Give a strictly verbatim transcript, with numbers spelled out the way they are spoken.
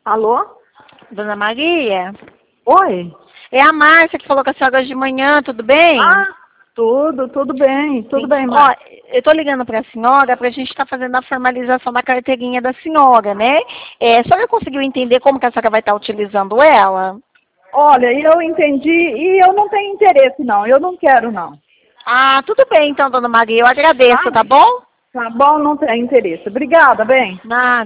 Alô? Dona Maria? Oi? É a Márcia que falou com a senhora hoje de manhã, tudo bem? Ah, tudo, tudo bem, tudo Sim. bem, Ó, Márcia. eu tô ligando para a senhora para a gente estar fazendo a formalização da carteirinha da senhora, né? É, a senhora conseguiu entender como que a senhora vai estar utilizando ela? Olha, eu entendi e eu não tenho interesse não, eu não quero não. Ah, tudo bem então, Dona Maria, eu agradeço, Tá? tá bom? Tá bom, não tenho interesse. Obrigada, bem. Nada.